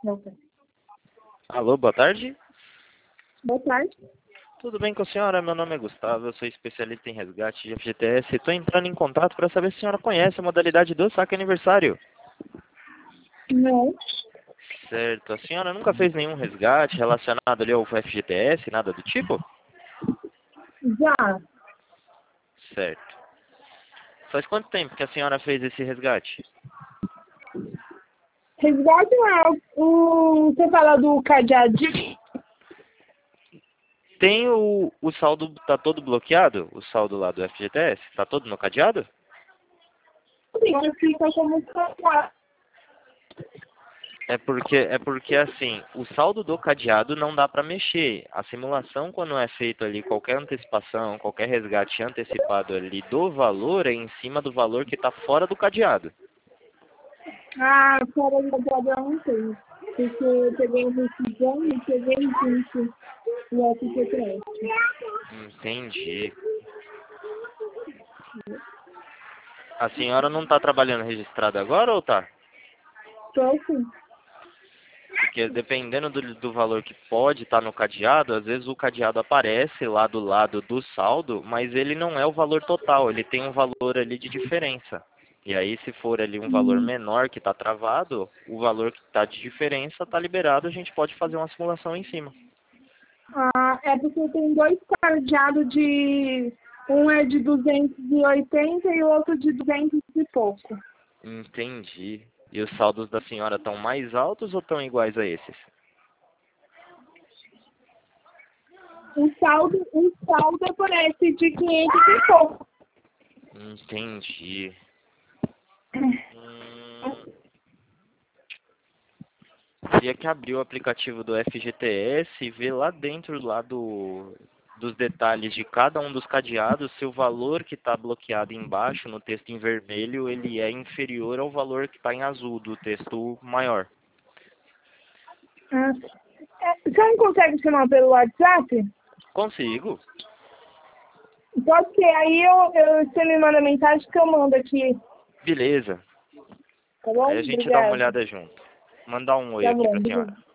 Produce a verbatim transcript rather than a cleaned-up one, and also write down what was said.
Ok. Alô, boa tarde. Boa tarde. Tudo bem com a senhora? Meu nome é Gustavo, eu sou especialista em resgate de F G T S. Estou entrando em contato para saber se a senhora conhece a modalidade do saque aniversário. Não. Certo. A senhora nunca fez nenhum resgate relacionado ali ao F G T S, nada do tipo? Já. Certo. Faz quanto tempo que a senhora fez esse resgate? Resgate é o... Você fala do cadeado. Tem o, o saldo, tá todo bloqueado? O saldo lá do F G T S? Tá todo no cadeado? Sim, fica como cadeado. É porque, é porque assim, o saldo do cadeado não dá para mexer. A simulação, quando é feito ali qualquer antecipação, qualquer resgate antecipado ali do valor, é em cima do valor que está fora do cadeado. Ah, fora do cadeado eu não tenho. Porque eu peguei um rescisão e peguei junto no F G T S. Entendi. A senhora não está trabalhando registrado agora ou tá? Então, assim, Porque dependendo do, do valor que pode estar no cadeado, às vezes o cadeado aparece lá do lado do saldo, mas ele não é o valor total, ele tem um valor ali de diferença. E aí, se for ali um valor hum, menor que está travado, o valor que está de diferença está liberado, a gente pode fazer uma simulação em cima. ah, é porque tem dois cadeados de... Um é de duzentos e oitenta e o outro de duzentos e pouco. Entendi. E os saldos da senhora estão mais altos ou estão iguais a esses? O saldo, o saldo aparece de quinhentos e pouco. Entendi. Hum, teria que abrir o aplicativo do F G T S e ver lá dentro lá do, dos detalhes de cada um dos cadeados se o valor que está bloqueado embaixo no texto em vermelho ele é inferior ao valor que está em azul do texto maior. Ah, é, você não consegue chamar pelo WhatsApp? Consigo. Pode ser, aí eu, eu, você me manda mensagem que eu mando aqui, Beleza. tá bom? Aí a gente dá uma Obrigada. olhada junto. Mandar um oi Tá aqui bom, para a obrigada. senhora.